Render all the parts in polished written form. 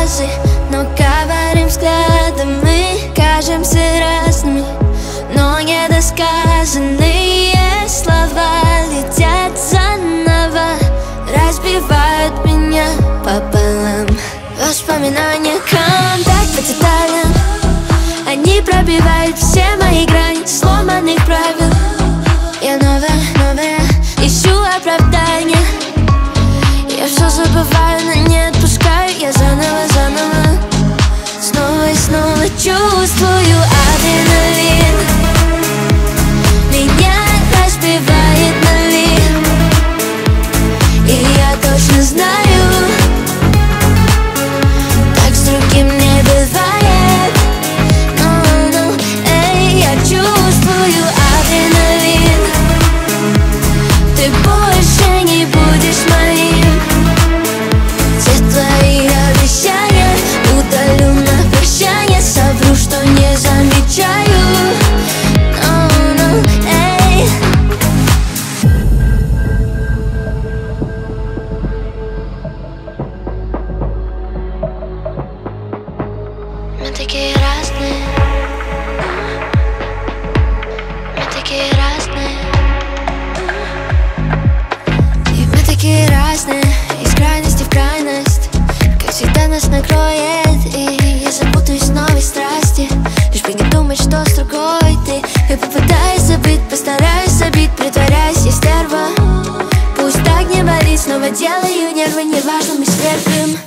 фразы, но говорим взглядом. Мы кажемся разными, но недосказанные слова летят заново, разбивают меня пополам. Воспоминания, контакт по деталям, они пробивают все мои грани сломанных правил. Я новая, ищу оправдания. Я все забываю, но не отпускаю. Я заново, снова и снова чувствую адреналин. Меня разбивает на вин, и я точно знаю, так с другим не бывает. Ну, эй, я чувствую адреналин. Ты больше не будешь моим. Все твои обещания удалю на прощание. Совру, что не замечаю. Ну, эй. Мы такие разные. Мы такие разные. И мы такие разные, из крайности в крайность. Как всегда нас накроет, и я запутаюсь в новой страсти. Лишь бы не думать, что с другой ты. Я попытаюсь забыть, постараюсь забить, притворяюсь, я стерва. Пусть так не болит, снова делаю нервы, неважно, мы сверхим.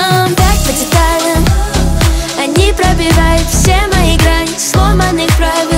Контакт по деталям, они пробивают все мои грани сломанных правил.